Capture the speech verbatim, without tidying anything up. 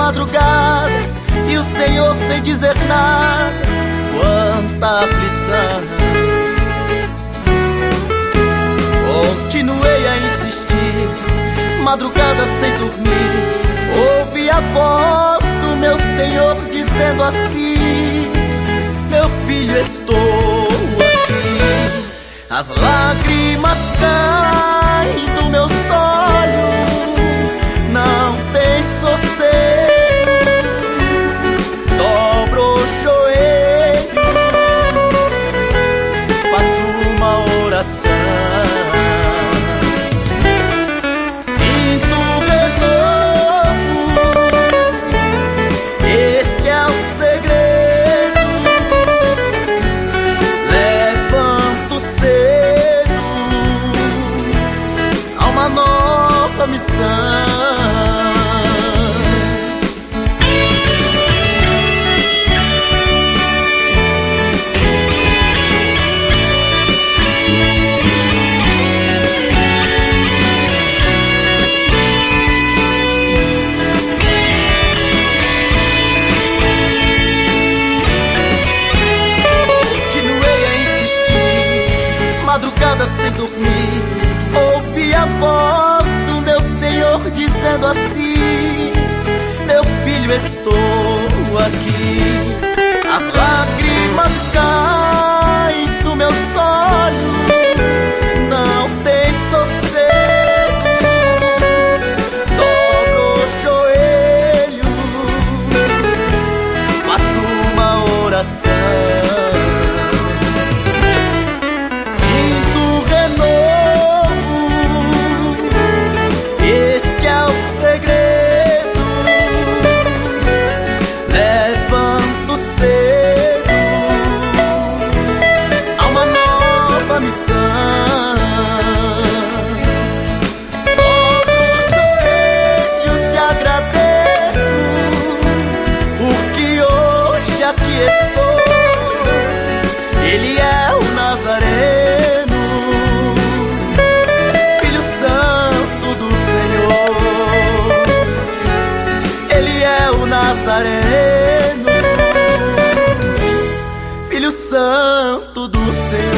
madrugadas e o Senhor sem dizer nada. Quanta aflição. Continuei a insistir, madrugada sem dormir. Ouvi a voz do meu Senhor dizendo assim: meu filho, estou aqui. As lágrimas caem dos meus olhos, não tem sossego. Dobro os joelhos, faço uma oração. Sinto renovo, este é o segredo. Levanto cedo, há uma nova missão. Madrugada sem dormir, ouvi a voz do meu Senhor dizendo assim: meu filho, estou aqui. As lágrimas caem dos meus olhos, não tem sossego. Dobro os joelhos, faço uma oração. Aqui estou, Ele é o Nazareno, Filho Santo do Senhor. Ele é o Nazareno, Filho Santo do Senhor.